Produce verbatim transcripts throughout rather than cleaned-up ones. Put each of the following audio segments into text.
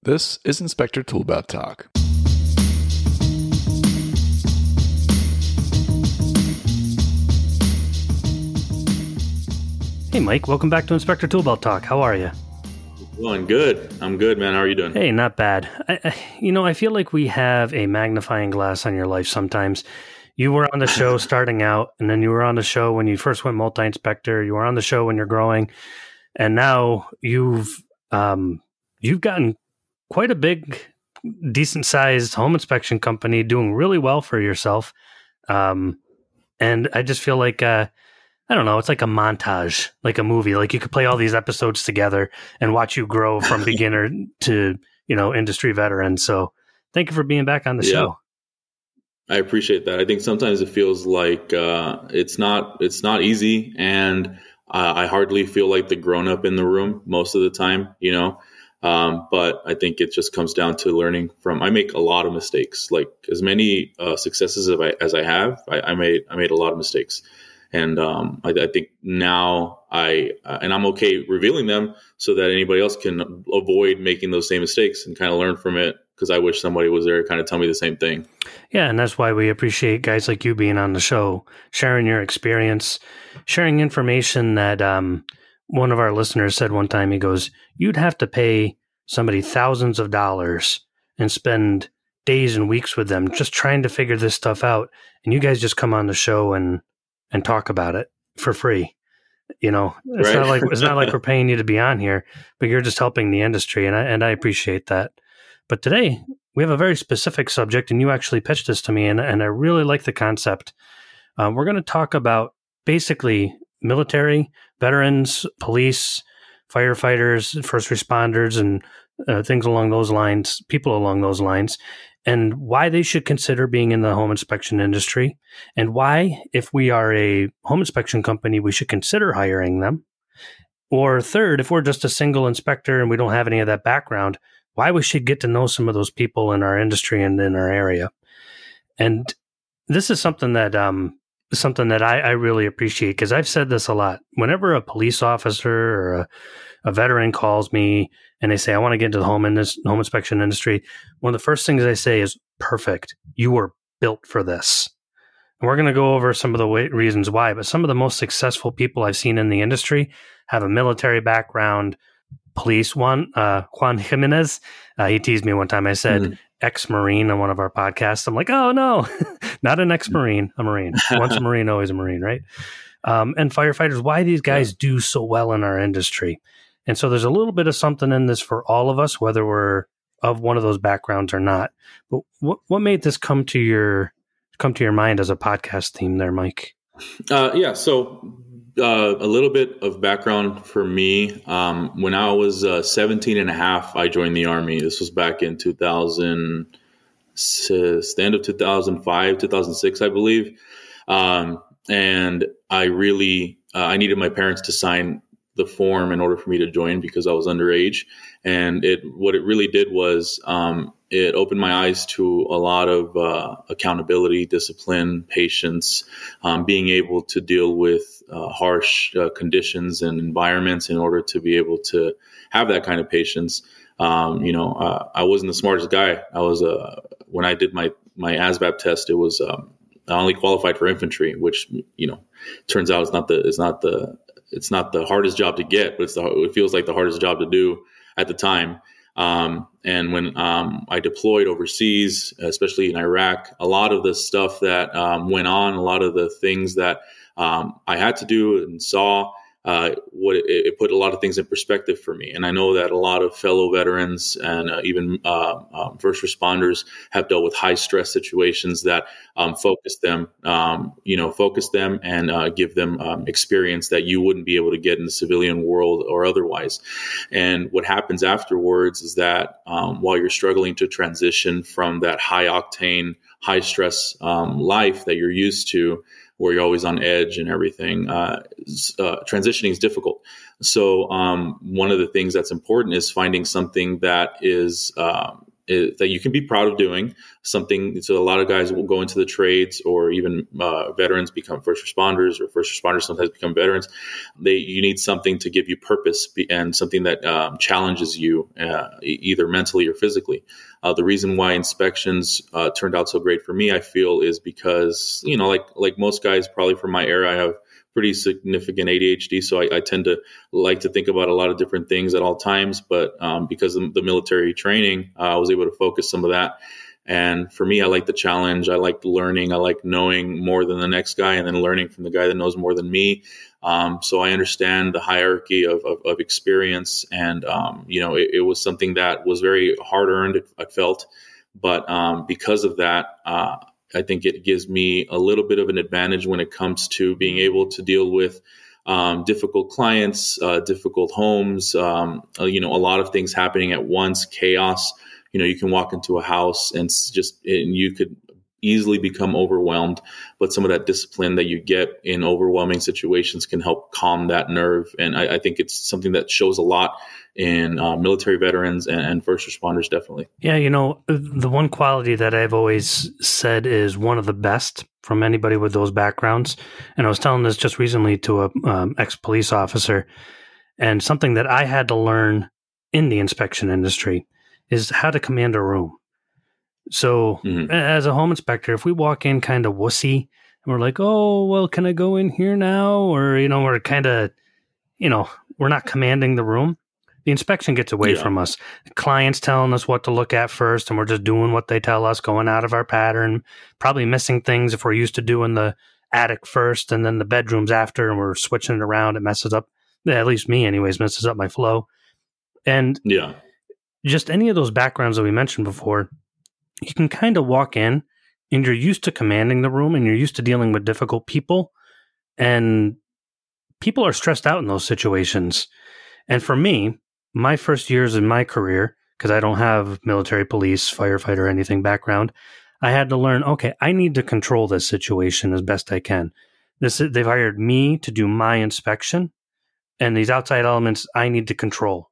This is Inspector Toolbat Talk. Hey, Mike. Welcome back to Inspector Toolbelt Talk. How are you? Doing good. I'm good, man. How are you doing? Hey, not bad. I, I, you know, I feel like we have a magnifying glass on your life sometimes. You were on the show starting out, and then you were on the show when you first went multi-inspector. You were on the show when you're growing, and now you've um, you've gotten quite a big, decent-sized home inspection company, doing really well for yourself. Um, and I just feel like uh, I don't know. It's like a montage, like a movie. Like you could play all these episodes together and watch you grow from beginner to, you know, industry veteran. So thank you for being back on the yeah, show. I appreciate that. I think sometimes it feels like uh, it's not it's not easy, and uh, I hardly feel like the grown up in the room most of the time, you know. Um, but I think it just comes down to learning from. I make a lot of mistakes. Like as many uh, successes as I, as I have, I, I made I made a lot of mistakes. And um, I, I think now I, uh, and I'm okay revealing them so that anybody else can avoid making those same mistakes and kind of learn from it. Because I wish somebody was there to kind of tell me the same thing. Yeah, and that's why we appreciate guys like you being on the show, sharing your experience, sharing information that um, one of our listeners said one time. He goes, you'd have to pay somebody thousands of dollars and spend days and weeks with them just trying to figure this stuff out. And you guys just come on the show and and talk about it for free. You know, it's right. not like it's not like we're paying you to be on here, but you're just helping the industry, and I and I appreciate that. But today we have a very specific subject, and you actually pitched this to me, and and I really like the concept. Um, we're going to talk about basically military, veterans, police, firefighters, first responders, and uh, things along those lines, people along those lines, and why they should consider being in the home inspection industry, and why, if we are a home inspection company, we should consider hiring them. Or third, if we're just a single inspector and we don't have any of that background, why we should get to know some of those people in our industry and in our area. And this is something that um, something that I, I really appreciate, because I've said this a lot. Whenever a police officer or a, a veteran calls me and they say, I want to get into the home, in this, home inspection industry, one of the first things I say is, perfect. You were built for this. And we're going to go over some of the way, reasons why, but some of the most successful people I've seen in the industry have a military background. Police one, uh, Juan Jimenez, uh, he teased me one time. I said, mm-hmm. ex-Marine on one of our podcasts. I'm like, oh, no, not an ex-Marine, a Marine. Once a Marine, always a Marine, right? Um, and firefighters, why these guys yeah. do so well in our industry. And so there's a little bit of something in this for all of us, whether we're of one of those backgrounds or not. But what what made this come to your come to your mind as a podcast theme there, Mike? Uh, yeah, so uh, a little bit of background for me. Um, when I was uh, seventeen and a half, I joined the Army. This was back in two thousand, the end of two thousand five, two thousand six, I believe. Um, and I really, uh, I needed my parents to sign the form in order for me to join because I was underage. And it, what it really did was, um, it opened my eyes to a lot of uh, accountability, discipline, patience, um, being able to deal with uh, harsh uh, conditions and environments in order to be able to have that kind of patience. Um, you know, uh, I wasn't the smartest guy. I was, uh, when I did my, my A S V A B test, it was, um, I only qualified for infantry, which, you know, turns out it's not the, it's not the, it's not the hardest job to get, but it's the, it feels like the hardest job to do at the time. Um, and when um, I deployed overseas, especially in Iraq, a lot of the stuff that um, went on, a lot of the things that um, I had to do and saw, uh, what it, it put a lot of things in perspective for me. And I know that a lot of fellow veterans and uh, even uh, um, first responders have dealt with high stress situations that um, focus them, um, you know, focus them and uh, give them um, experience that you wouldn't be able to get in the civilian world or otherwise. And what happens afterwards is that um, while you're struggling to transition from that high octane, high stress um, life that you're used to, where you're always on edge and everything, uh, uh, transitioning is difficult. So um, one of the things that's important is finding something that is um, is, that you can be proud of doing something. So a lot of guys will go into the trades, or even uh, veterans become first responders, or first responders sometimes become veterans. They you need something to give you purpose and something that um, challenges you uh, either mentally or physically. Uh, the reason why inspections uh, turned out so great for me, I feel, is because, you know, like like most guys probably from my era, I have pretty significant A D H D. So I, I tend to like to think about a lot of different things at all times. But um, because of the military training, uh, I was able to focus some of that. And for me, I like the challenge. I like learning. I like knowing more than the next guy, and then learning from the guy that knows more than me. Um, so I understand the hierarchy of, of, of experience. And, um, you know, it, it was something that was very hard earned, I felt. But um, because of that, uh, I think it gives me a little bit of an advantage when it comes to being able to deal with um, difficult clients, uh, difficult homes, um, uh, you know, a lot of things happening at once, chaos. You know, you can walk into a house and just, and you could easily become overwhelmed, but some of that discipline that you get in overwhelming situations can help calm that nerve. And I, I think it's something that shows a lot in uh, military veterans and, and first responders, definitely. Yeah, you know, the one quality that I've always said is one of the best from anybody with those backgrounds, and I was telling this just recently to a um, ex-police officer, and something that I had to learn in the inspection industry is how to command a room. So mm-hmm. as a home inspector, if we walk in kind of wussy and we're like, oh, well, can I go in here now? Or, you know, we're kind of, you know, we're not commanding the room. The inspection gets away yeah. from us. The client's telling us what to look at first, and we're just doing what they tell us, going out of our pattern, probably missing things if we're used to doing the attic first and then the bedrooms after, and we're switching it around. It messes up, at least me anyways, messes up my flow. And yeah, just any of those backgrounds that we mentioned before, you can kind of walk in and you're used to commanding the room and you're used to dealing with difficult people, and people are stressed out in those situations. And for me, my first years in my career, because I don't have military, police, firefighter, anything background, I had to learn, okay, I need to control this situation as best I can. This they've hired me to do my inspection, and these outside elements I need to control.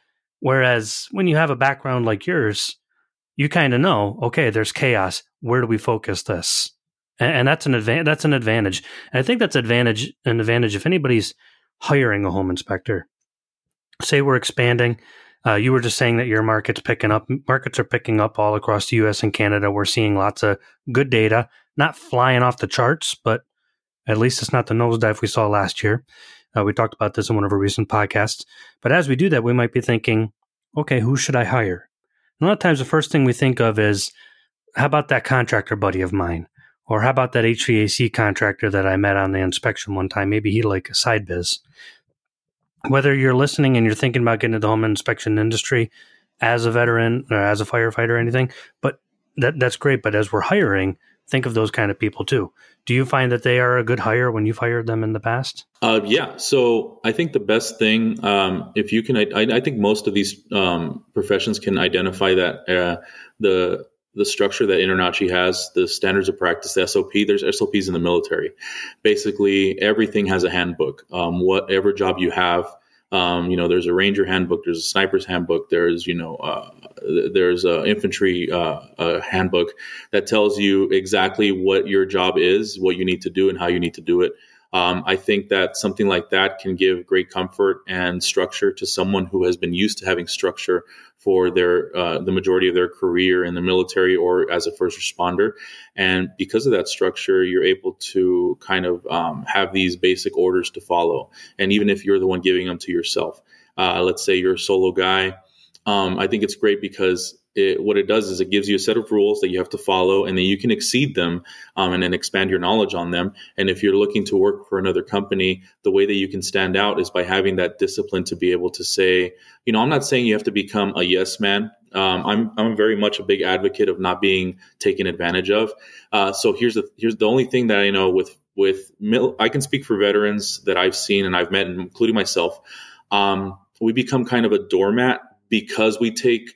Whereas when you have a background like yours, you kind of know, okay, there's chaos. Where do we focus this? And, and that's an advan- that's an advantage. And I think that's advantage an advantage if anybody's hiring a home inspector. Say we're expanding. Uh, you were just saying that your market's picking up. Markets are picking up all across the U S and Canada. We're seeing lots of good data, not flying off the charts, but at least it's not the nosedive we saw last year. Uh, we talked about this in one of our recent podcasts. But as we do that, we might be thinking, okay, who should I hire? A lot of times the first thing we think of is, how about that contractor buddy of mine? Or how about that H V A C contractor that I met on the inspection one time? Maybe he'd like a side biz. Whether you're listening and you're thinking about getting into the home inspection industry as a veteran or as a firefighter or anything, but that that's great. But as we're hiring, think of those kind of people too. Do you find that they are a good hire when you've hired them in the past? Uh, yeah. So I think the best thing, um, if you can, I, I think most of these um, professions can identify that uh, the the structure that InterNACHI has, the standards of practice, the S O P, there's S O Ps in the military. Basically, everything has a handbook. Um, whatever job you have, um, you know, there's a Ranger handbook, there's a Sniper's handbook, there's, you know, uh, there's a infantry uh, a handbook that tells you exactly what your job is, what you need to do, and how you need to do it. Um, I think that something like that can give great comfort and structure to someone who has been used to having structure for their uh, the majority of their career in the military or as a first responder. And because of that structure, you're able to kind of um, have these basic orders to follow. And even if you're the one giving them to yourself, uh, let's say you're a solo guy, um, I think it's great because It, what it does is it gives you a set of rules that you have to follow, and then you can exceed them um, and then expand your knowledge on them. And if you're looking to work for another company, the way that you can stand out is by having that discipline to be able to say, you know, I'm not saying you have to become a yes man. Um, I'm I'm very much a big advocate of not being taken advantage of. Uh, so here's the here's the only thing that I know with with mil- I can speak for veterans that I've seen and I've met, including myself. Um, we become kind of a doormat because we take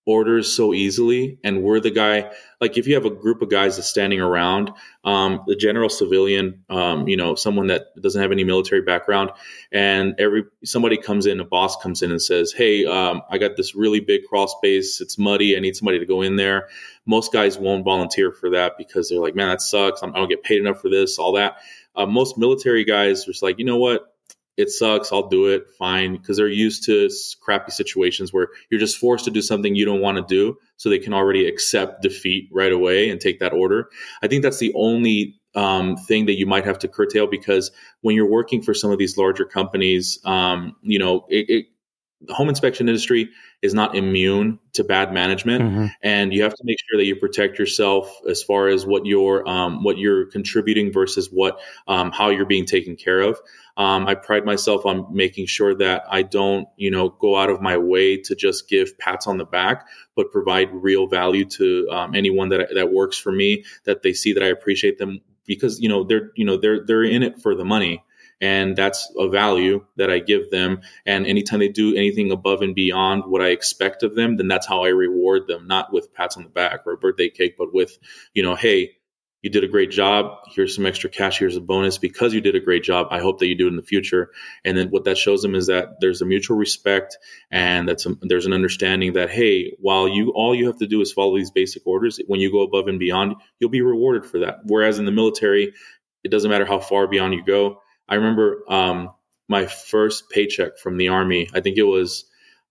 orders so easily, and we're the guy, like if you have a group of guys that's standing around, um, the general civilian, um, you know, someone that doesn't have any military background, and every somebody comes in, a boss comes in and says, hey, um, I got this really big crawl space, it's muddy, I need somebody to go in there. Most guys won't volunteer for that because they're like, man, that sucks, I'm, I don't get paid enough for this, all that. Uh, most military guys are just like, you know what? It sucks. I'll do it. Fine. Because they're used to crappy situations where you're just forced to do something you don't want to do. So they can already accept defeat right away and take that order. I think that's the only um, thing that you might have to curtail, because when you're working for some of these larger companies, um, you know, it, it, the home inspection industry is not immune to bad management, mm-hmm. and you have to make sure that you protect yourself as far as what you're um, what you're contributing versus what um, how you're being taken care of. Um, I pride myself on making sure that I don't, you know, go out of my way to just give pats on the back, but provide real value to um, anyone that that works for me, that they see that I appreciate them, because you know they're you know they're they're in it for the money. And that's a value that I give them. And anytime they do anything above and beyond what I expect of them, then that's how I reward them, not with pats on the back or a birthday cake, but with, you know, hey, you did a great job. Here's some extra cash. Here's a bonus because you did a great job. I hope that you do it in the future. And then what that shows them is that there's a mutual respect, and that's a, there's an understanding that, hey, while you all you have to do is follow these basic orders, when you go above and beyond, you'll be rewarded for that. Whereas in the military, it doesn't matter how far beyond you go. I remember um, my first paycheck from the Army. I think it was,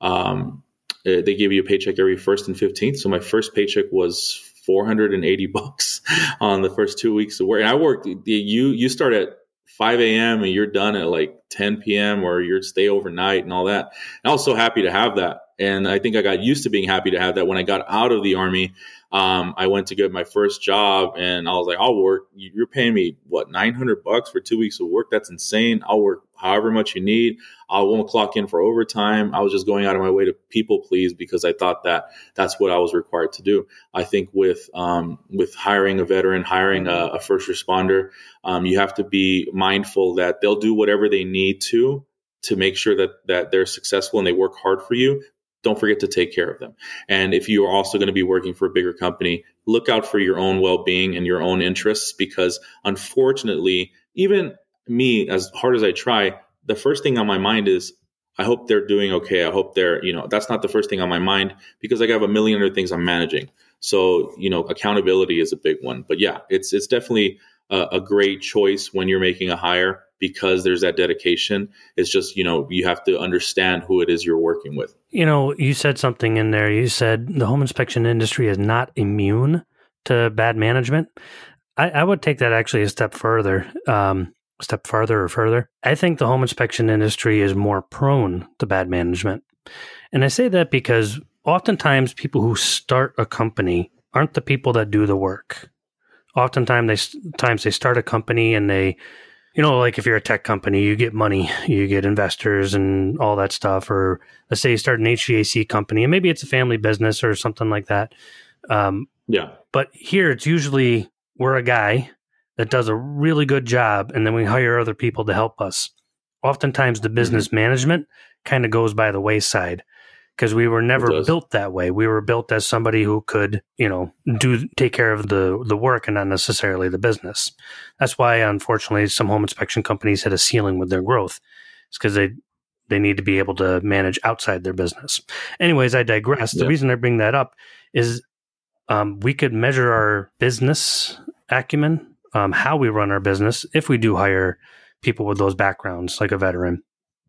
um, they give you a paycheck every first and fifteenth. So my first paycheck was four hundred eighty bucks on the first two weeks of work. And I worked, you, you start at five a.m. and you're done at like ten p.m. or you stay overnight and all that. And I was so happy to have that. And I think I got used to being happy to have that. When I got out of the Army, um, I went to get my first job, and I was like, I'll work. You're paying me, what, nine hundred bucks for two weeks of work? That's insane. I'll work however much you need. I won't clock in for overtime. I was just going out of my way to people please because I thought that that's what I was required to do. I think with um, with hiring a veteran, hiring a, a first responder, um, you have to be mindful that they'll do whatever they need to to make sure that that they're successful and they work hard for you. Don't forget to take care of them. And if you are also going to be working for a bigger company, look out for your own well-being and your own interests, because unfortunately, even me, as hard as I try, the first thing on my mind is, I hope they're doing okay. I hope they're, you know, that's not the first thing on my mind, because I have a million other things I'm managing. So, you know, accountability is a big one. But yeah, it's it's definitely a, a great choice when you're making a hire, because there's that dedication. It's just, you know, you have to understand who it is you're working with. You know, you said something in there. You said the home inspection industry is not immune to bad management. I, I would take that actually a step further, um, a step farther or further. I think the home inspection industry is more prone to bad management. And I say that because oftentimes people who start a company aren't the people that do the work. Oftentimes they, times they start a company and they, you know, like if you're a tech company, you get money, you get investors and all that stuff. Or let's say you start an H V A C company, and maybe it's a family business or something like that. Um, yeah. But here it's usually we're a guy that does a really good job, and then we hire other people to help us. Oftentimes the business mm-hmm. management kind of goes by the wayside, because we were never built that way. We were built as somebody who could, you know, do take care of the the work and not necessarily the business. That's why, unfortunately, some home inspection companies hit a ceiling with their growth. It's because they they need to be able to manage outside their business. Anyways, I digress. Yeah. The reason I bring that up is um, we could measure our business acumen, um, how we run our business, if we do hire people with those backgrounds, like a veteran.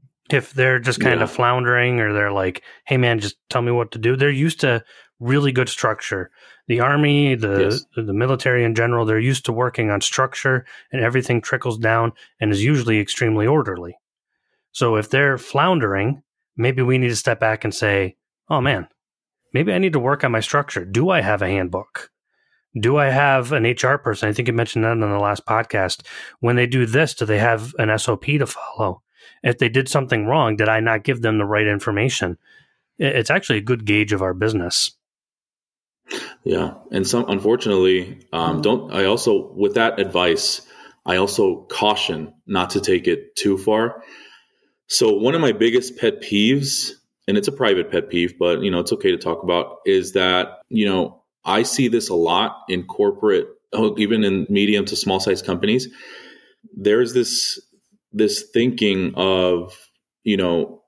If they're just kind yeah. of floundering, or they're like, hey, man, just tell me what to do. They're used to really good structure. The Army, the yes. the military in general, they're used to working on structure, and everything trickles down and is usually extremely orderly. So if they're floundering, maybe we need to step back and say, oh, man, maybe I need to work on my structure. Do I have a handbook? Do I have an H R person? I think you mentioned that in the last podcast. When they do this, do they have an S O P to follow? If they did something wrong, did I not give them the right information? It's actually a good gauge of our business. Yeah. And some, unfortunately, um, don't, I also, with that advice, I also caution not to take it too far. So one of my biggest pet peeves and it's a private pet peeve, but, you know, it's okay to talk about, is that, you know, I see this a lot in corporate, even in medium to small size companies. There's this, this thinking of, you know,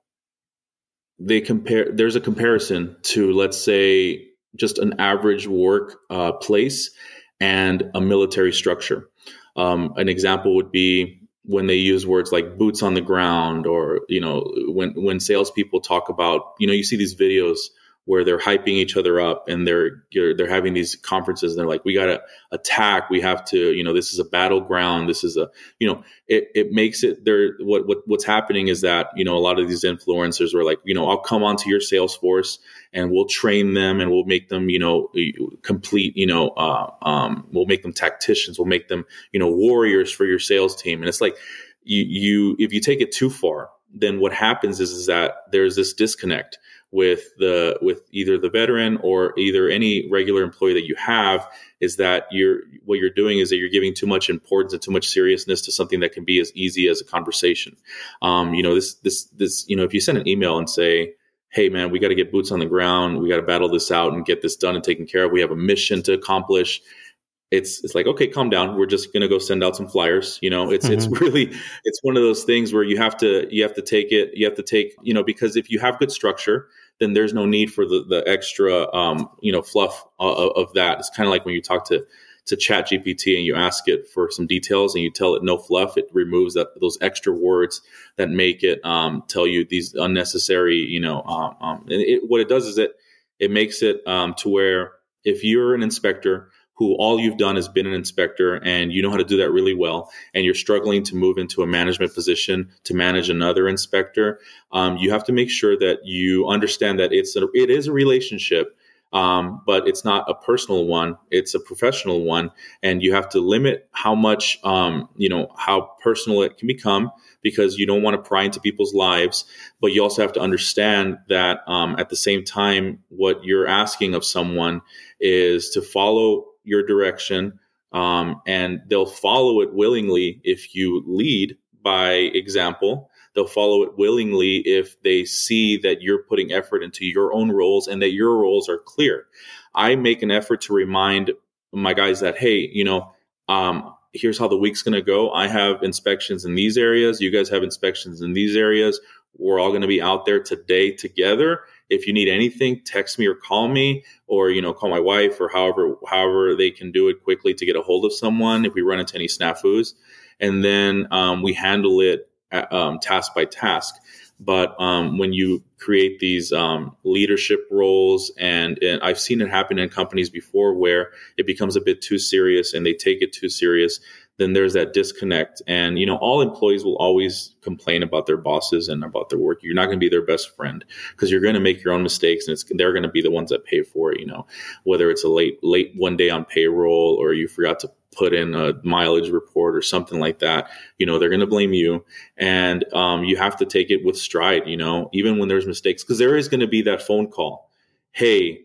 they compare, there's a comparison to, let's say, just an average work uh, place and a military structure. Um, an example would be when they use words like boots on the ground, or, you know, when, when salespeople talk about, you know, you see these videos where they're hyping each other up, and they're they're having these conferences, and they're like, we got to attack. We have to, you know, this is a battleground. This is a, you know, it, it makes it there. What, what, what's happening is that, you know, a lot of these influencers were like, you know, I'll come onto your Salesforce and we'll train them, and we'll make them, you know, complete, you know, uh, um, we'll make them tacticians. We'll make them, you know, warriors for your sales team. And it's like, you, you, if you take it too far, then what happens is, is that there's this disconnect with the with either the veteran or either any regular employee that you have, is that you're what you're doing is that you're giving too much importance and too much seriousness to something that can be as easy as a conversation. Um, you know, this this this you know, if you send an email and say, hey man, we got to get boots on the ground, we got to battle this out and get this done and taken care of, we have a mission to accomplish. It's it's like, okay, calm down. We're just gonna go send out some flyers. You know, it's mm-hmm. it's really it's one of those things where you have to you have to take it. You have to take, you know, because if you have good structure, then there's no need for the the extra um, you know, fluff of, of that. It's kind of like when you talk to to Chat G P T and you ask it for some details and you tell it no fluff. It removes that those extra words that make it um, tell you these unnecessary, you know. Um, um, and it, what it does is it it makes it um, to where if you're an inspector who all you've done is been an inspector and you know how to do that really well, and you're struggling to move into a management position to manage another inspector, um, you have to make sure that you understand that it's a, it is a relationship, um, but it's not a personal one. It's a professional one. And you have to limit how much, um, you know, how personal it can become, because you don't want to pry into people's lives. But you also have to understand that um, at the same time, what you're asking of someone is to follow your direction, um, and they'll follow it willingly if you lead by example. They'll follow it willingly if they see that you're putting effort into your own roles and that your roles are clear. I make an effort to remind my guys that, hey, you know, um, here's how the week's going to go. I have inspections in these areas. You guys have inspections in these areas. We're all going to be out there today together. If you need anything, text me or call me, or, you know, call my wife, or however, however they can do it quickly to get a hold of someone if we run into any snafus. And then um, we handle it um, task by task. But um, when you create these um, leadership roles, and, and I've seen it happen in companies before where it becomes a bit too serious and they take it too serious, then there's that disconnect. And, you know, all employees will always complain about their bosses and about their work. You're not going to be their best friend, because you're going to make your own mistakes, and it's, they're going to be the ones that pay for it. You know, whether it's a late, late one day on payroll, or you forgot to put in a mileage report or something like that, you know, they're going to blame you. And um, you have to take it with stride, you know, even when there's mistakes, because there is going to be that phone call. Hey,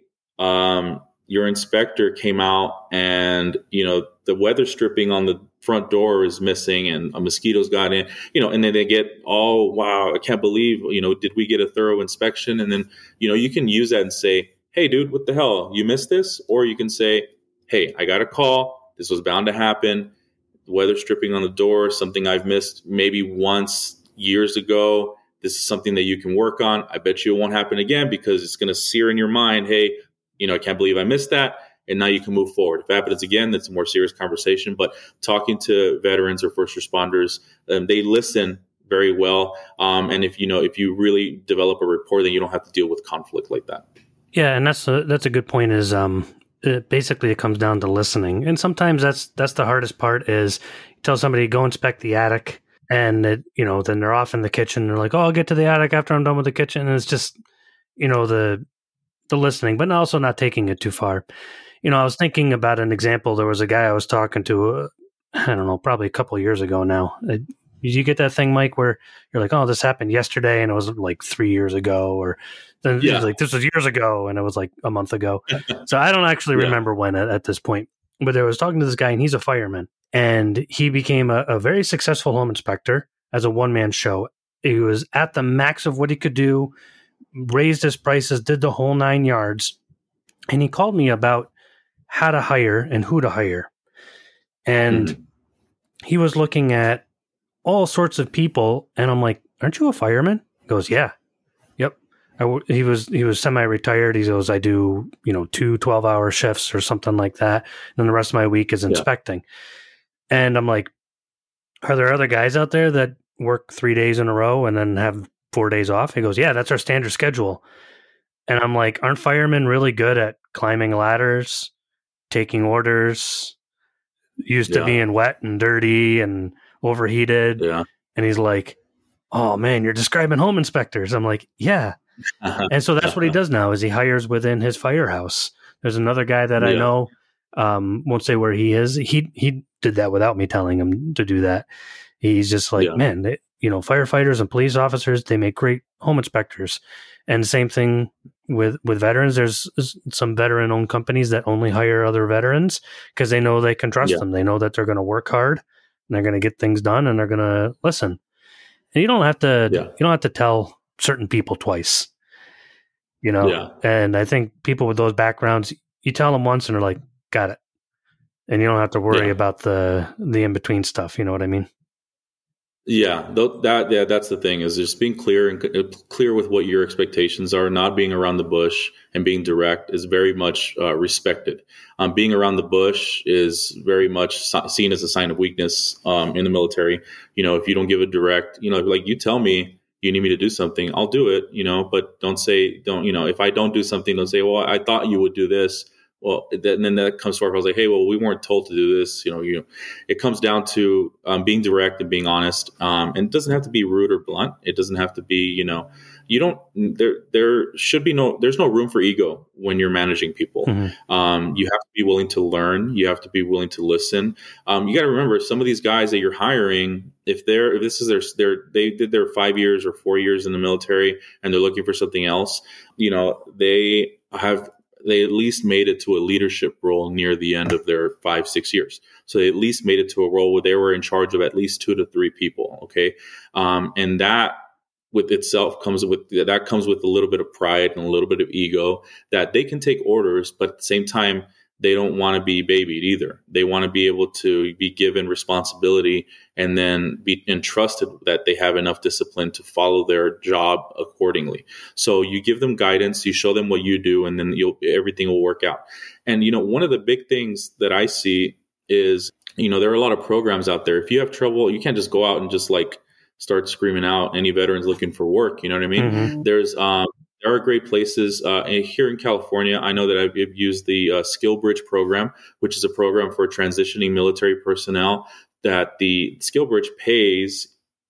um, your inspector came out and, you know, the weather stripping on the front door is missing and a mosquitoes got in, you know, and then they get, oh, wow, I can't believe, you know, did we get a thorough inspection? And then, you know, you can use that and say, hey, dude, what the hell? You missed this? Or you can say, hey, I got a call. This was bound to happen. Weather stripping on the door, something I've missed maybe once years ago. This is something that you can work on. I bet you it won't happen again, because it's going to sear in your mind, hey, you know, I can't believe I missed that. And now you can move forward. If it happens again, that's a more serious conversation. But talking to veterans or first responders, um, they listen very well. Um, and if, you know, if you really develop a rapport, then you don't have to deal with conflict like that. Yeah. And that's a, that's a good point, is, um, It basically, it comes down to listening. And sometimes that's that's the hardest part, is you tell somebody, go inspect the attic, and it, you know, then they're off in the kitchen. They're like, oh, I'll get to the attic after I'm done with the kitchen. And it's just, you know, the the listening, but also not taking it too far. You know, I was thinking about an example. There was a guy I was talking to, uh, I don't know, probably a couple of years ago now. Uh, did you get that thing, Mike, where you're like, oh, this happened yesterday, and it was like three years ago, or then yeah. it was like, this was years ago, and it was like a month ago. So I don't actually yeah. remember when at, at this point. But I was talking to this guy, and he's a fireman, and he became a, a very successful home inspector as a one-man show. He was at the max of what he could do raised his prices, did the whole nine yards. And he called me about how to hire and who to hire. And mm-hmm. he was looking at all sorts of people. And I'm like, aren't you a fireman? He goes, yeah. Yep. I w- he was he was semi-retired. He goes, I do, you know, two twelve-hour shifts or something like that. And then the rest of my week is inspecting. Yeah. And I'm like, are there other guys out there that work three days in a row and then have four days off? He goes, yeah, that's our standard schedule. And I'm like, aren't firemen really good at climbing ladders, taking orders, used to yeah. being wet and dirty and overheated? Yeah. And he's like, oh man, you're describing home inspectors. I'm like, yeah. And so that's what he does now is he hires within his firehouse. There's another guy that yeah. I know, um, won't say where he is. He, he did that without me telling him to do that. He's just like, yeah. man, they, you know, firefighters and police officers, they make great home inspectors. And same thing with, with veterans. There's some veteran owned companies that only hire other veterans because they know they can trust yeah. them. They know that they're going to work hard and they're going to get things done and they're going to listen. And you don't have to, yeah. you don't have to tell certain people twice, you know? Yeah. And I think people with those backgrounds, you tell them once and they're like, got it. And you don't have to worry yeah. about the, the in-between stuff. You know what I mean? Yeah, th- that yeah, that's the thing is just being clear and c- clear with what your expectations are. Not being around the bush and being direct is very much uh, respected. Um, being around the bush is very much so- seen as a sign of weakness um, in the military. You know, if you don't give a direct, you know, like you tell me you need me to do something, I'll do it. You know, but don't say don't. You know, if I don't do something, don't say, well, I thought you would do this. Well, that, and then that comes forward. I was like, hey, well, we weren't told to do this. You know, you. It comes down to um, being direct and being honest. Um, and it doesn't have to be rude or blunt. It doesn't have to be, you know, you don't. There, there should be no. There's no room for ego when you're managing people. Mm-hmm. Um, you have to be willing to learn. You have to be willing to listen. Um, you got to remember, some of these guys that you're hiring, if they're, if this is their, their, they did their five years or four years in the military, and they're looking for something else. You know, they have. They at least made it to a leadership role near the end of their five, six years. So they at least made it to a role where they were in charge of at least two to three people. Okay. Um, and that with itself comes with, that comes with a little bit of pride and a little bit of ego that they can take orders, but at the same time, they don't want to be babied either. They want to be able to be given responsibility and then be entrusted that they have enough discipline to follow their job accordingly. So you give them guidance, you show them what you do, and then you'll, everything will work out. And, you know, one of the big things that I see is, you know, there are a lot of programs out there. If you have trouble, you can't just go out and just like start screaming out any veterans looking for work. You know what I mean? Mm-hmm. There's, um, There are great places uh, here in California. I know that I've used the uh, SkillBridge program, which is a program for transitioning military personnel that the SkillBridge pays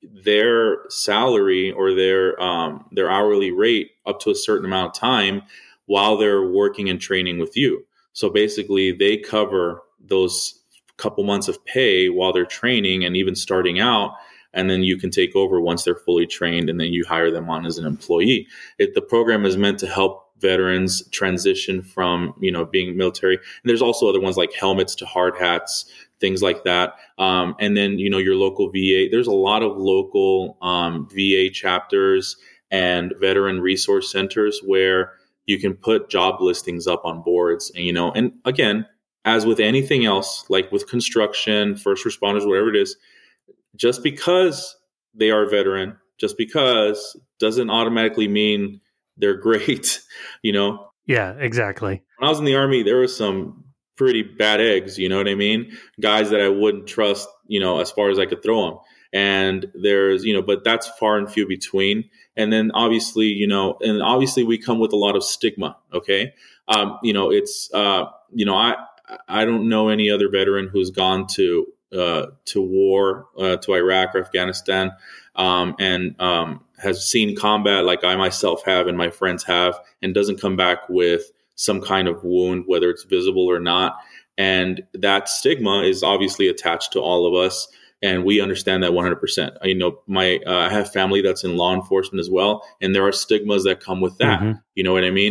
their salary or their um, their hourly rate up to a certain amount of time while they're working and training with you. So basically, they cover those couple months of pay while they're training and even starting out. And then you can take over once they're fully trained, and then you hire them on as an employee. It, the program is meant to help veterans transition from, you know, being military. And there's also other ones like helmets to hard hats, things like that. Um, and then, you know, your local V A. There's a lot of local um, V A chapters and veteran resource centers where you can put job listings up on boards. And, you know, and again, as with anything else, like with construction, first responders, whatever it is, just because they are a veteran, just because doesn't automatically mean they're great, you know? Yeah, exactly. When I was in the Army, there was some pretty bad eggs, you know what I mean? Guys that I wouldn't trust, you know, as far as I could throw them. And there's, you know, but that's far and few between. And then obviously, you know, and obviously we come with a lot of stigma, okay? Um, you know, it's, uh, you know, I, I don't know any other veteran who's gone to, Uh, to war, uh, to Iraq or Afghanistan, um, and um, has seen combat like I myself have and my friends have, and doesn't come back with some kind of wound, whether it's visible or not. And that stigma is obviously attached to all of us, and we understand that one hundred percent. I know my uh, I have family that's in law enforcement as well, and there are stigmas that come with that. Mm-hmm. You know what I mean?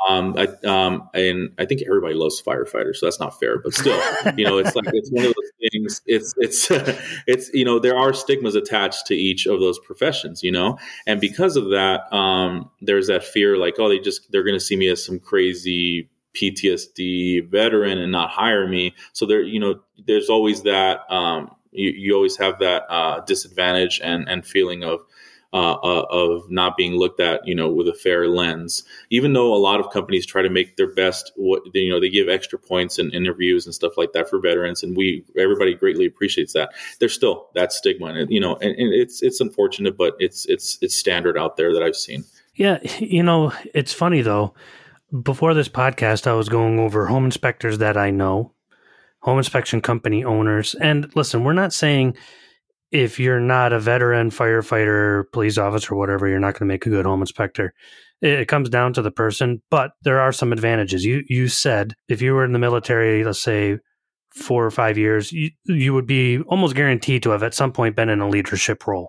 Um, I, um, and I think everybody loves firefighters, so that's not fair. But still, you know, it's like it's one of those things. It's it's it's you know, there are stigmas attached to each of those professions, you know, and because of that, um, there's that fear, like, oh, they just they're going to see me as some crazy P T S D veteran and not hire me. So there, you know, there's always that. Um, you, you always have that uh, disadvantage and and feeling of. Uh, uh, of not being looked at, you know, with a fair lens, even though a lot of companies try to make their best, what, you know, they give extra points in interviews and stuff like that for veterans. And we, everybody greatly appreciates that. There's still that stigma, and, you know, and, and it's, it's unfortunate, but it's, it's, it's standard out there that I've seen. Yeah. You know, it's funny though, before this podcast, I was going over home inspectors that I know, home inspection company owners. And listen, we're not saying if you're not a veteran, firefighter, police officer, whatever, you're not going to make a good home inspector. It comes down to the person, but there are some advantages. You you said if you were in the military, let's say four or five years, you, you would be almost guaranteed to have at some point been in a leadership role.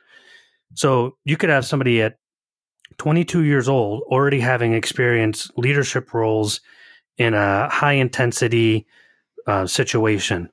So you could have somebody at twenty-two years old already having experienced leadership roles in a high intensity uh, situation.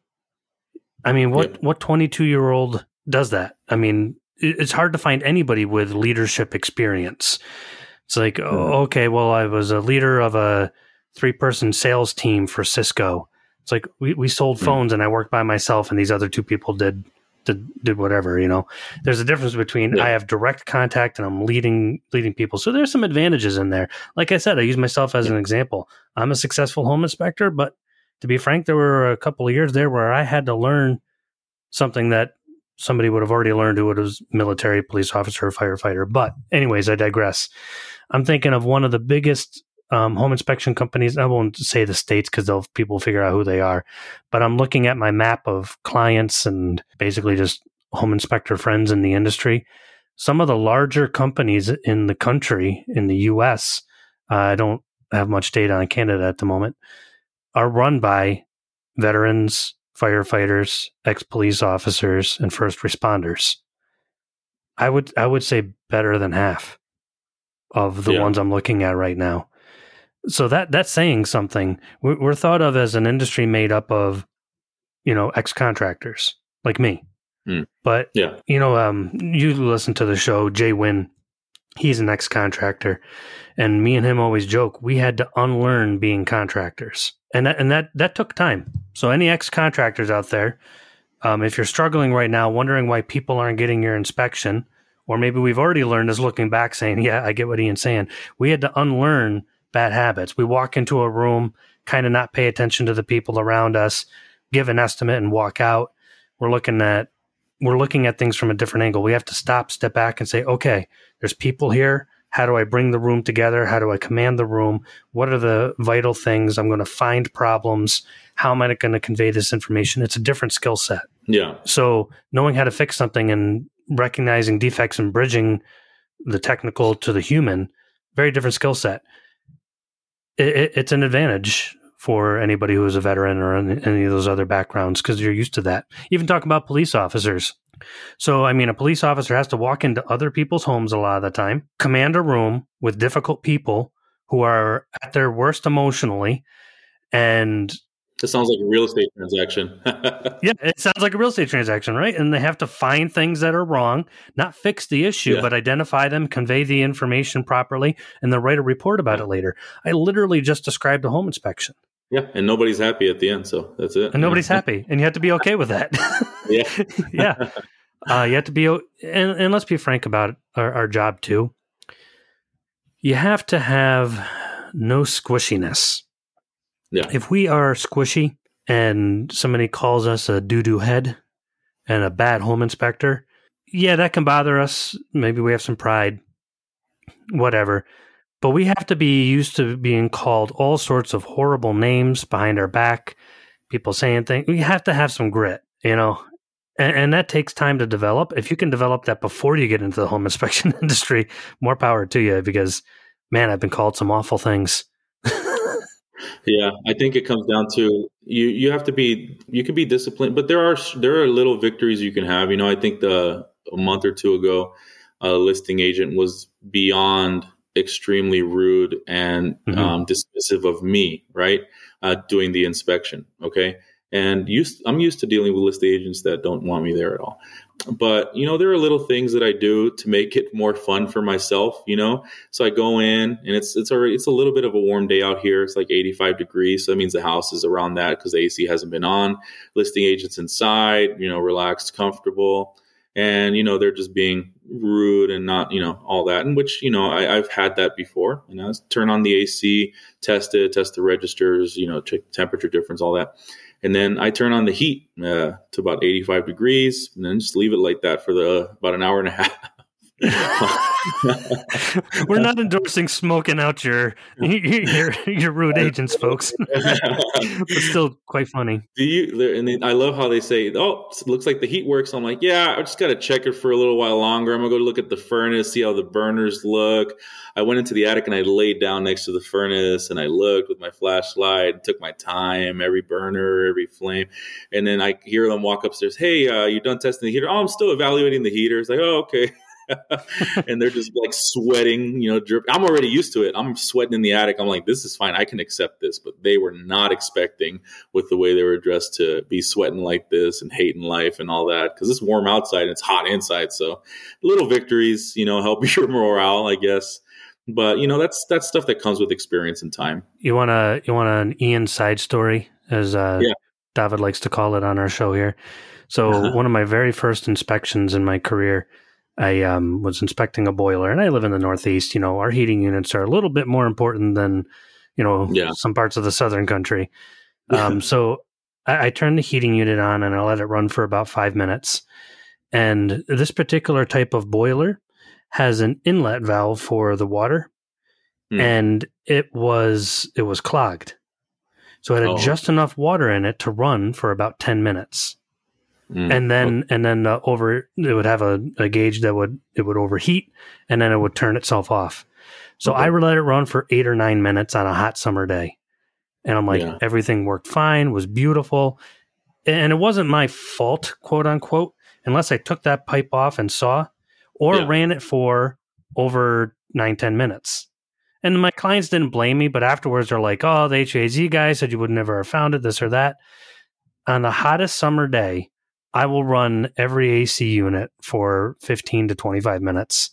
I mean, what, Yep. what twenty-two-year-old does that? I mean, it's hard to find anybody with leadership experience. It's like, mm-hmm. oh, okay, well, I was a leader of a three-person sales team for Cisco. It's like we, we sold mm-hmm. phones and I worked by myself and these other two people did did, did whatever, you know. There's a difference between yeah. I have direct contact and I'm leading leading people. So there's some advantages in there. Like I said, I use myself as yeah. an example. I'm a successful home inspector, but to be frank, there were a couple of years there where I had to learn something that somebody would have already learned who was military, police officer, or firefighter. But anyways, I digress. I'm thinking of one of the biggest um, home inspection companies. I won't say the states because they'll people figure out who they are. But I'm looking at my map of clients and basically just home inspector friends in the industry. Some of the larger companies in the country, in the U S, uh, I don't have much data on Canada at the moment, are run by veterans, firefighters, ex-police officers, and first responders. I would I would say better than half of the yeah. ones I'm looking at right now. So that that's saying something. We're, we're thought of as an industry made up of, you know, ex-contractors like me. Mm. But yeah. you know, um, you listen to the show, Jay Wynn. He's an ex-contractor, and me and him always joke we had to unlearn being contractors, and that and that that took time. So any ex-contractors out there, um, if you're struggling right now, wondering why people aren't getting your inspection, or maybe we've already learned this looking back, saying, "Yeah, I get what Ian's saying." We had to unlearn bad habits. We walk into a room, kind of not pay attention to the people around us, give an estimate, and walk out. We're looking at we're looking at things from a different angle. We have to stop, step back, and say, okay, there's people here. How do I bring the room together? How do I command the room? What are the vital things? I'm going to find problems. How am I going to convey this information? It's a different skill set. Yeah. So knowing how to fix something and recognizing defects and bridging the technical to the human, very different skill set. It, it, it's an advantage for anybody who is a veteran or in any of those other backgrounds, because you're used to that. Even talk about police officers. So, I mean, a police officer has to walk into other people's homes a lot of the time, command a room with difficult people who are at their worst emotionally. And it sounds like a real estate transaction. Yeah, it sounds like a real estate transaction, right? And they have to find things that are wrong, not fix the issue, yeah. but identify them, convey the information properly, and then write a report about it later. I literally just described a home inspection. Yeah, and nobody's happy at the end, so that's it. And nobody's happy, and you have to be okay with that. Yeah. yeah. Uh, you have to be, and, and let's be frank about our, our job too. You have to have no squishiness. Yeah. If we are squishy and somebody calls us a doo-doo head and a bad home inspector, yeah, that can bother us. Maybe we have some pride, whatever. But we have to be used to being called all sorts of horrible names behind our back, people saying things. We have to have some grit, you know, and, and that takes time to develop. If you can develop that before you get into the home inspection industry, more power to you, because, man, I've been called some awful things. Yeah, I think it comes down to you. You have to be. You can be disciplined, but there are there are little victories you can have. You know, I think the a month or two ago, a listing agent was beyond extremely rude and Mm-hmm. um, dismissive of me, right? Uh, doing the inspection. Okay. And used, I'm used to dealing with listing agents that don't want me there at all. But, you know, there are little things that I do to make it more fun for myself, you know? So I go in and it's, it's already, it's a little bit of a warm day out here. It's like eighty-five degrees. So that means the house is around that because the A C hasn't been on. Listing agents inside, you know, relaxed, comfortable. And, you know, they're just being rude and not, you know, all that. And which, you know, I, I've had that before. You know, turn on the A C, test it, test the registers, you know, check temperature difference, all that. And then I turn on the heat uh, to about eighty-five degrees and then just leave it like that for the about an hour and a half. We're not endorsing smoking out your your, your rude agents, folks. But still quite funny. Do you? And then I love how they say, "Oh, it looks like the heat works." I'm like, "Yeah, I just got to check it for a little while longer. I'm gonna go look at the furnace, see how the burners look." I went into the attic and I laid down next to the furnace and I looked with my flashlight, took my time, every burner, every flame, and then I hear them walk upstairs. Hey, uh, you done testing the heater? Oh, I'm still evaluating the heater. It's like, oh, okay. And they're just like sweating, you know, drip. I'm already used to it. I'm sweating in the attic. I'm like, this is fine. I can accept this. But they were not expecting, with the way they were dressed, to be sweating like this and hating life and all that. Because it's warm outside and it's hot inside. So little victories, you know, help your morale, I guess. But, you know, that's that's stuff that comes with experience and time. You want a you want an Ian side story, as uh, yeah. David likes to call it on our show here. So uh-huh. One of my very first inspections in my career, I um, was inspecting a boiler, and I live in the Northeast. You know, our heating units are a little bit more important than, you know, yeah. some parts of the Southern country. Um, so I, I turned the heating unit on and I let it run for about five minutes. And this particular type of boiler has an inlet valve for the water, mm. and it was it was clogged. So it had oh. just enough water in it to run for about ten minutes. Mm. And then, and then uh, over, it would have a, a gauge that would, it would overheat, and then it would turn itself off. So okay. I let it run for eight or nine minutes on a hot summer day. And I'm like, yeah. everything worked fine, was beautiful. And it wasn't my fault, quote unquote, unless I took that pipe off and saw, or yeah. ran it for over nine, ten minutes. And my clients didn't blame me, but afterwards they're like, oh, the H V A C guy said you would never have found it, this or that. On the hottest summer day, I will run every A C unit for fifteen to twenty-five minutes.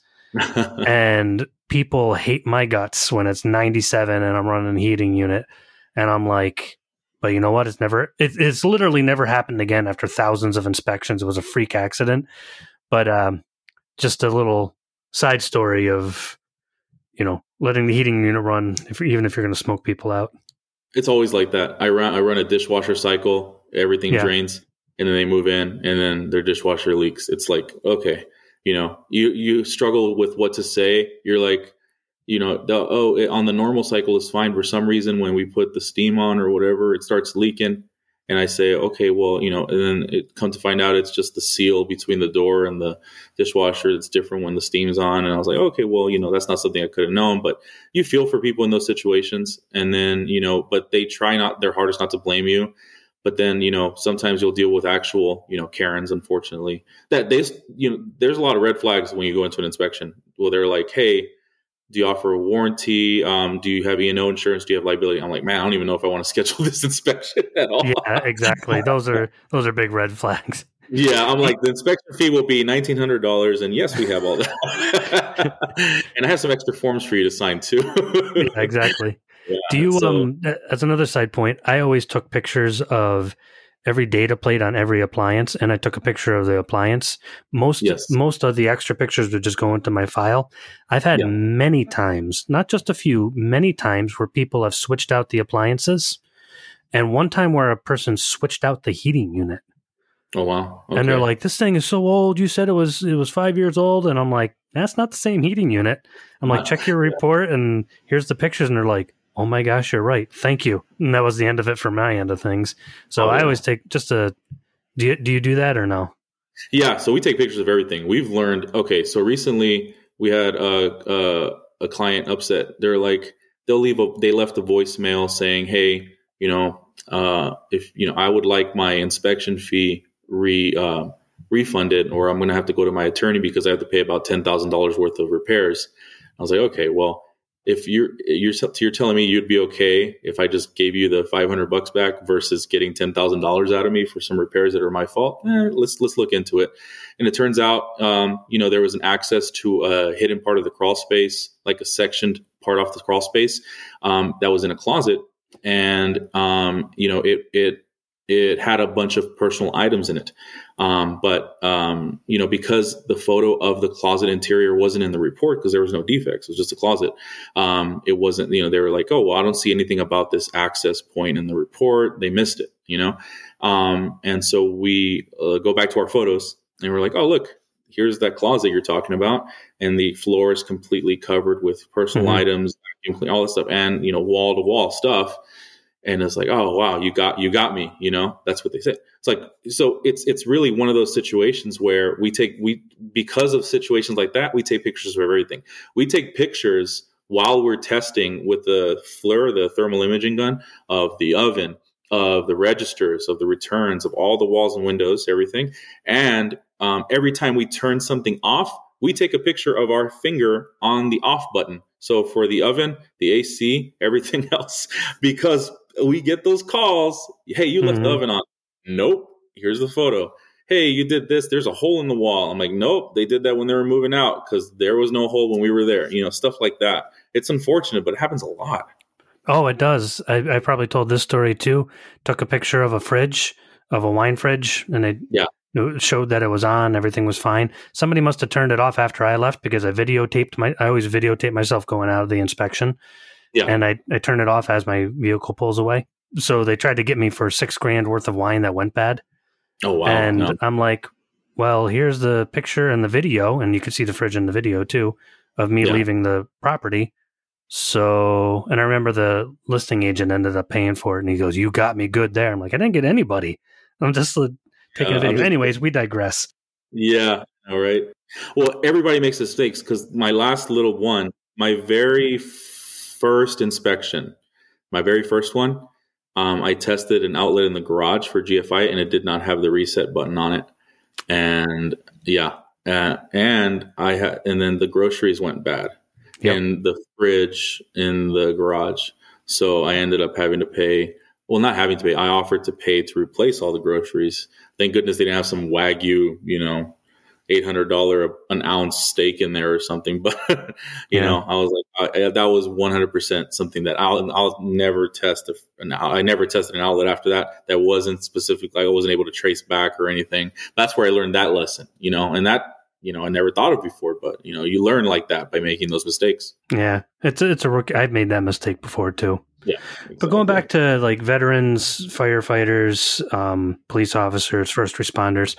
And people hate my guts when it's ninety-seven and I'm running a heating unit. And I'm like, but you know what? It's never, it, it's literally never happened again after thousands of inspections. It was a freak accident. But um, just a little side story of, you know, letting the heating unit run, if, even if you're going to smoke people out. It's always like that. I run, I run a dishwasher cycle. Everything yeah. drains. And then they move in, and then their dishwasher leaks. It's like, okay, you know, you, you struggle with what to say. You're like, you know, the, oh, it, on the normal cycle is fine. For some reason, when we put the steam on or whatever, it starts leaking. And I say, okay, well, you know, and then it comes to find out it's just the seal between the door and the dishwasher. It's different when the steam's on. And I was like, okay, well, you know, that's not something I could have known. But you feel for people in those situations. And then, you know, but they try not their hardest not to blame you. But then, you know, sometimes you'll deal with actual, you know, Karens, unfortunately. That they, you know, there's a lot of red flags when you go into an inspection. Well, they're like, hey, do you offer a warranty? Um, do you have E and O insurance? Do you have liability? I'm like, man, I don't even know if I want to schedule this inspection at all. Yeah, exactly. Those are those are big red flags. Yeah, I'm like, the inspection fee will be nineteen hundred dollars, and yes, we have all that. And I have some extra forms for you to sign too. Yeah, exactly. Yeah, Do you, so, um, as another side point, I always took pictures of every data plate on every appliance, and I took a picture of the appliance. Most, yes. most of the extra pictures would just go into my file. I've had yeah. many times, not just a few, many times where people have switched out the appliances, and one time where a person switched out the heating unit. Oh, wow. Okay. And they're like, this thing is so old. You said it was it was five years old. And I'm like, that's not the same heating unit. I'm like, check your report, and here's the pictures. And they're like, oh my gosh, you're right. Thank you. And that was the end of it for my end of things. So oh, yeah. I always take just a, do you, do you do that or no? Yeah. So we take pictures of everything. We've learned, okay. So recently we had a, a, a client upset. They're like, they'll leave a, they left a voicemail saying, hey, you know, uh, if, you know, I would like my inspection fee re, uh, refunded, or I'm going to have to go to my attorney because I have to pay about ten thousand dollars worth of repairs. I was like, okay, well, if you're you're you're telling me you'd be okay if I just gave you the five hundred bucks back versus getting ten thousand dollars out of me for some repairs that are my fault, eh, let's let's look into it. And it turns out, um, you know, there was an access to a hidden part of the crawl space, like a sectioned part off the crawl space, um, that was in a closet, and um, you know, it it it had a bunch of personal items in it. Um, but, um, you know, because the photo of the closet interior wasn't in the report because there was no defects, it was just a closet. Um, it wasn't, you know, they were like, oh, well, I don't see anything about this access point in the report. They missed it, you know? Um, and so we uh, go back to our photos and we're like, oh, look, here's that closet you're talking about. And the floor is completely covered with personal mm-hmm. items, all this stuff, and, you know, wall to wall stuff. And it's like, oh, wow, you got, you got me, you know, that's what they say. It's like, so it's, it's really one of those situations where we take, we, because of situations like that, we take pictures of everything. We take pictures while we're testing with the F L I R, the thermal imaging gun, of the oven, of the registers, of the returns, of all the walls and windows, everything. And um, every time we turn something off, we take a picture of our finger on the off button. So for the oven, the A C, everything else, because we get those calls. Hey, you left mm-hmm. the oven on. Nope. Here's the photo. Hey, you did this. There's a hole in the wall. I'm like, nope. They did that when they were moving out because there was no hole when we were there. You know, stuff like that. It's unfortunate, but it happens a lot. Oh, it does. I, I probably told this story too. Took a picture of a fridge, of a wine fridge, and it, yeah. it showed that it was on. Everything was fine. Somebody must have turned it off after I left because I videotaped my. I always videotape myself going out of the inspection. Yeah. And I, I turn it off as my vehicle pulls away. So they tried to get me for six grand worth of wine that went bad. Oh, wow. And no. I'm like, well, here's the picture and the video, and you can see the fridge in the video too, of me yeah. leaving the property. So, and I remember the listing agent ended up paying for it, and he goes, you got me good there. I'm like, I didn't get anybody. I'm just uh, taking yeah, a video. Just, Anyways, we digress. Yeah. All right. Well, everybody makes mistakes because my last little one, my very first inspection, my very first one, um, I tested an outlet in the garage for G F I, and it did not have the reset button on it. And yeah, uh, and I had, and then the groceries went bad yep. in the fridge in the garage. So I ended up having to pay. Well, not having to pay. I offered to pay to replace all the groceries. Thank goodness they didn't have some Wagyu, you know, eight hundred dollars an ounce steak in there or something. But, you yeah. know, I was like, I, that was one hundred percent something that I'll, I'll never test. An, I never tested an outlet after that. That wasn't specific. Like I wasn't able to trace back or anything. That's where I learned that lesson, you know, and that, you know, I never thought of before, but, you know, you learn like that by making those mistakes. Yeah. It's a, it's a rookie. I've made that mistake before too. Yeah. Exactly. But going back to like veterans, firefighters, um, police officers, first responders,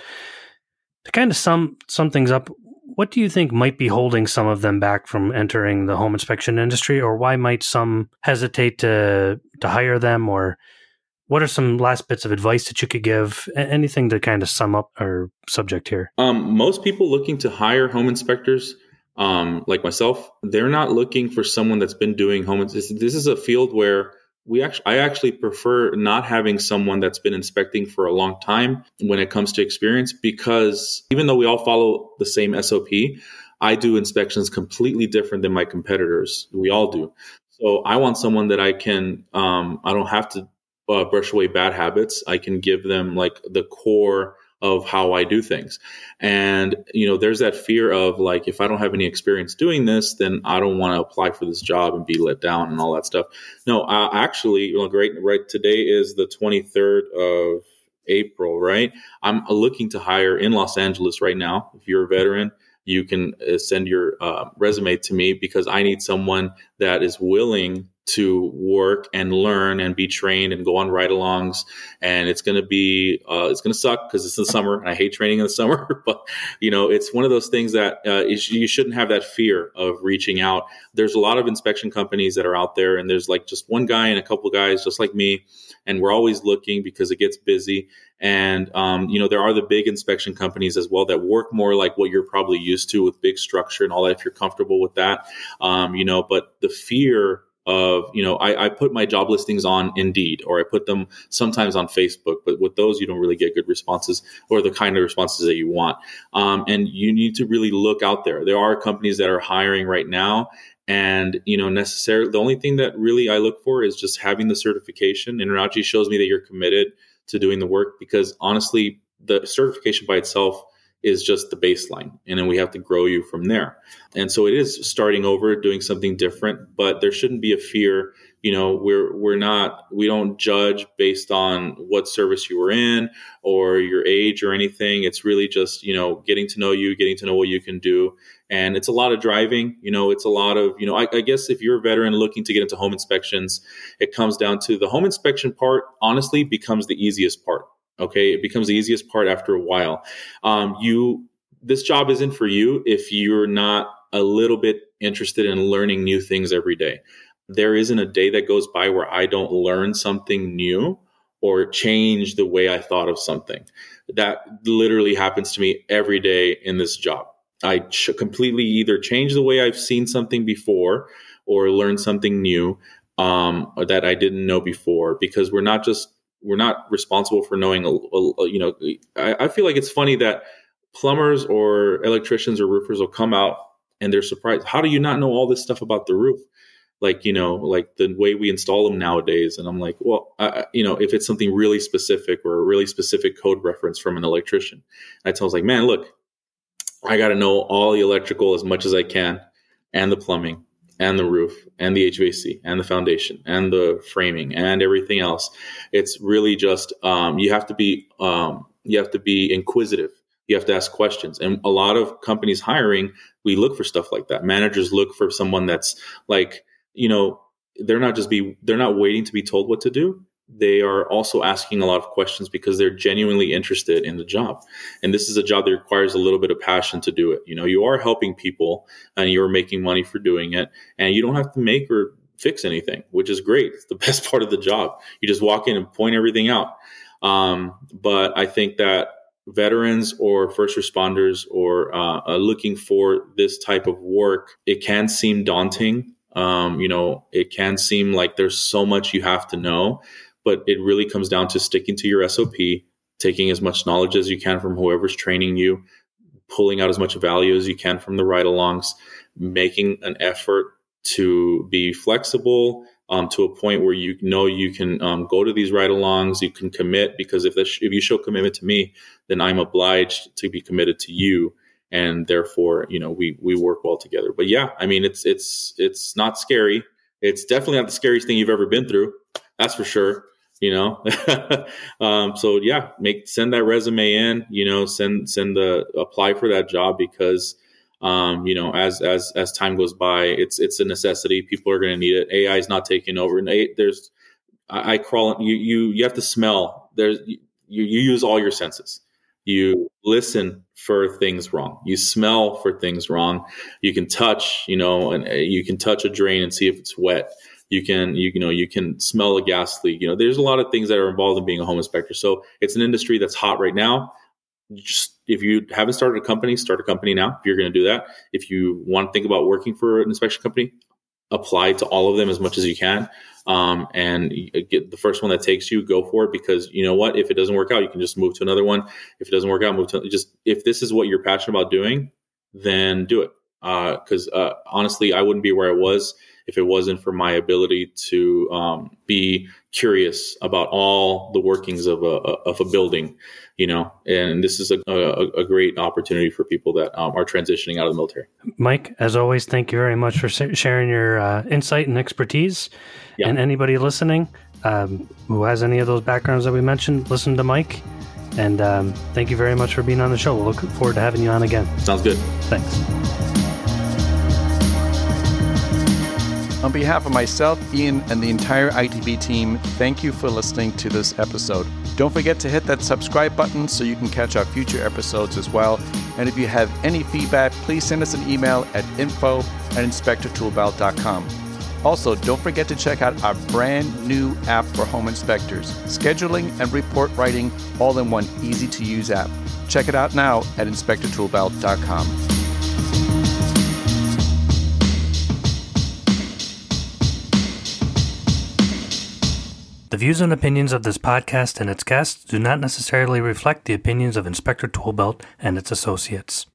to kind of sum sum things up, what do you think might be holding some of them back from entering the home inspection industry, or why might some hesitate to to hire them, or what are some last bits of advice that you could give? Anything to kind of sum up our subject here? Um, most people looking to hire home inspectors, um, like myself, they're not looking for someone that's been doing home. This, this is a field where we actually, I actually prefer not having someone that's been inspecting for a long time when it comes to experience, because even though we all follow the same S O P, I do inspections completely different than my competitors. We all do. So I want someone that I can, um, I don't have to uh, brush away bad habits. I can give them like the core of how I do things. And, you know, there's that fear of like, if I don't have any experience doing this, then I don't want to apply for this job and be let down and all that stuff. No, uh, actually, you know, great, right. Today is the twenty-third of April, right? I'm looking to hire in Los Angeles right now. If you're a veteran, you can send your uh, resume to me because I need someone that is willing to work and learn and be trained and go on ride-alongs. And it's going to be, uh, it's going to suck because it's the summer and I hate training in the summer. But, you know, it's one of those things that uh, you shouldn't have that fear of reaching out. There's a lot of inspection companies that are out there, and there's like just one guy and a couple of guys just like me. And we're always looking because it gets busy. And, um, you know, there are the big inspection companies as well that work more like what you're probably used to with big structure and all that, if you're comfortable with that, um, you know, but the fear of, you know, I, I put my job listings on Indeed, or I put them sometimes on Facebook, but with those, you don't really get good responses or the kind of responses that you want. Um, and you need to really look out there. There are companies that are hiring right now, And, you know, necessarily the only thing that really I look for is just having the certification. And INRACI shows me that you're committed to doing the work, because honestly, the certification by itself is just the baseline. And then we have to grow you from there. And so it is starting over, doing something different, but there shouldn't be a fear. You know, we're, we're not, we don't judge based on what service you were in or your age or anything. It's really just, you know, getting to know you, getting to know what you can do. And it's a lot of driving, you know, it's a lot of, you know, I, I guess if you're a veteran looking to get into home inspections, it comes down to the home inspection part, honestly, becomes the easiest part. Okay. It becomes the easiest part after a while. Um, you, this job isn't for you if you're not a little bit interested in learning new things every day. There isn't a day that goes by where I don't learn something new or change the way I thought of something. That literally happens to me every day in this job. I ch- completely either change the way I've seen something before or learn something new um, that I didn't know before, because we're not just, we're not responsible for knowing, a, a, you know, I, I feel like it's funny that plumbers or electricians or roofers will come out and they're surprised. How do you not know all this stuff about the roof? Like, you know, like the way we install them nowadays. And I'm like, well, I, you know, if it's something really specific or a really specific code reference from an electrician, I tell us like, man, look, I got to know all the electrical as much as I can, and the plumbing and the roof and the H V A C and the foundation and the framing and everything else. It's really just, um, you have to be, um, you have to be inquisitive. You have to ask questions. And a lot of companies hiring, we look for stuff like that. Managers look for someone that's like, you know, they're not just be, they're not waiting to be told what to do. They are also asking a lot of questions because they're genuinely interested in the job. And this is a job that requires a little bit of passion to do it. You know, you are helping people and you're making money for doing it, and you don't have to make or fix anything, which is great. It's the best part of the job. You just walk in and point everything out. Um, but I think that veterans or first responders or uh, are looking for this type of work, it can seem daunting. Um, you know, it can seem like there's so much you have to know, but it really comes down to sticking to your S O P, taking as much knowledge as you can from whoever's training you, pulling out as much value as you can from the ride-alongs, making an effort to be flexible um, to a point where you know you can um, go to these ride-alongs, you can commit, because if, this, if you show commitment to me, then I'm obliged to be committed to you. And therefore, you know, we we work well together. But yeah, I mean, it's it's it's not scary. It's definitely not the scariest thing you've ever been through. That's for sure. You know, um, so yeah, make send that resume in. You know, send send the apply for that job, because um, you know, as as as time goes by, it's it's a necessity. People are going to need it. A I is not taking over. And A, there's I, I crawl. You you you have to smell. There's you you use all your senses. You listen for things wrong. You smell for things wrong. You can touch, you know, and you can touch a drain and see if it's wet. You can, you, you know, you can smell a gas leak. You know, there's a lot of things that are involved in being a home inspector. So it's an industry that's hot right now. Just if you haven't started a company, start a company now. If you're going to do that, if you want to think about working for an inspection company, apply to all of them as much as you can. Um, and get the first one that takes you, go for it, because you know what, if it doesn't work out, you can just move to another one. If it doesn't work out, move to just, if this is what you're passionate about doing, then do it. Uh, cause, uh, honestly, I wouldn't be where I was if it wasn't for my ability to, um, be curious about all the workings of a, of a building, you know, and this is a, a, a great opportunity for people that um, are transitioning out of the military. Mike, as always, thank you very much for sharing your uh, insight and expertise. Yeah. And anybody listening um, who has any of those backgrounds that we mentioned, listen to Mike. And um, thank you very much for being on the show. We'll look forward to having you on again. Sounds good. Thanks. On behalf of myself, Ian, and the entire I T B team, thank you for listening to this episode. Don't forget to hit that subscribe button so you can catch our future episodes as well. And if you have any feedback, please send us an email at info at inspector tool belt dot com. Also, don't forget to check out our brand new app for home inspectors, scheduling and report writing all in one easy-to-use app. Check it out now at inspector tool belt dot com. The views and opinions of this podcast and its guests do not necessarily reflect the opinions of Inspector Toolbelt and its associates.